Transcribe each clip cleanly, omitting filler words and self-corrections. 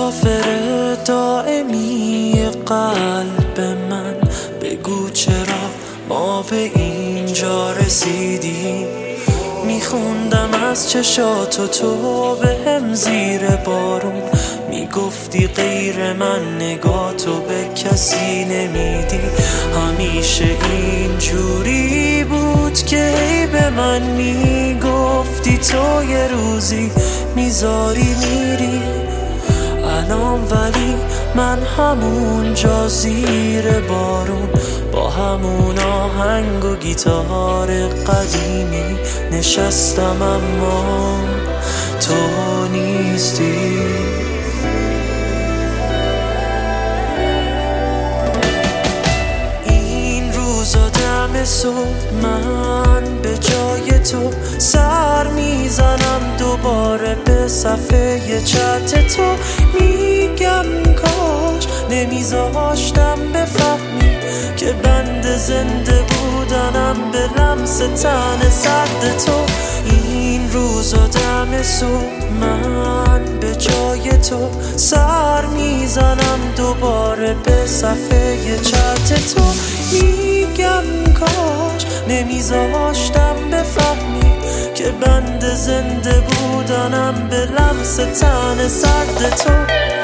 مسافر دائمی قلب من، بگو چرا ما به اینجا رسیدیم. میخوندم از چشاتو تو بهم زیر بارون، میگفتی غیر من نگاتو به کسی نمیدی. همیشه اینجوری بود که ای به من میگفتی تو یه روزی میذاری میری. الان ولی من همونجا زیر بارون، با همون آهنگ و گیتار قدیمی نشستم، اما تو نیستی. این روزا دم صبح من به جای تو سر میزنم دوباره به صفحه چت تو. میگم کاش نمیذاشتم بفهمی که بند زنده بودنم به لمس تن سرد تو. این روزا دم صبح من به جای تو سر میزنم دوباره به صفحه چت تو. میگم کاش نمیذاشتم بفهمی که بند زنده بودنم به لمس تن سرد تو.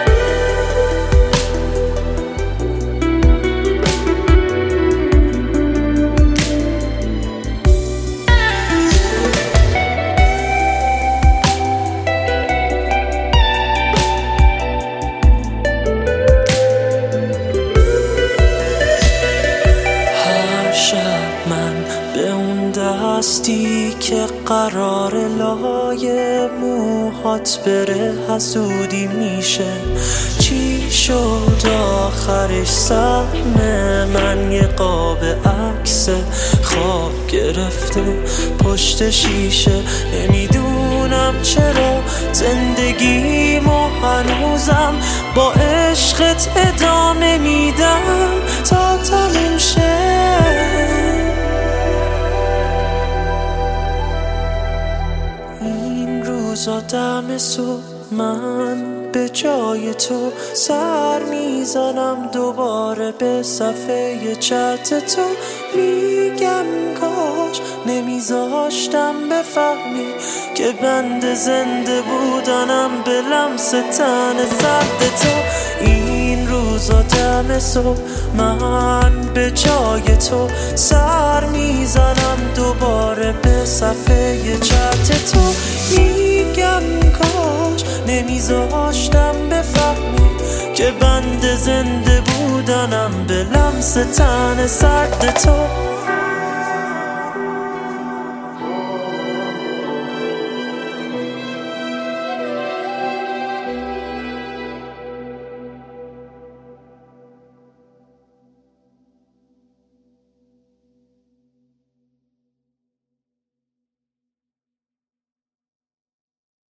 دستی که قرار لای موهات بره حسودی میشه. چی شد آخرش؟ سهم من یه قاب عکس خواب گرفته پشت شیشه. نمیدونم چرا زندگیمو هنوزم با عشقت ادامه میدم تا تموم شه. روزا دم صبح من به جای تو سر میزنم دوباره به صفحه چت تو. میگم کاش نمیذاشتم بفهمی که بند زنده بودنم به لمس تن سرد تو. این روزا دم صبح من به جای تو سر میزنم دوباره به صفحه چت تو. میگم کاش نمیذاشتم بفهمی که بند زنده بودنم به لمس تن سرد تو.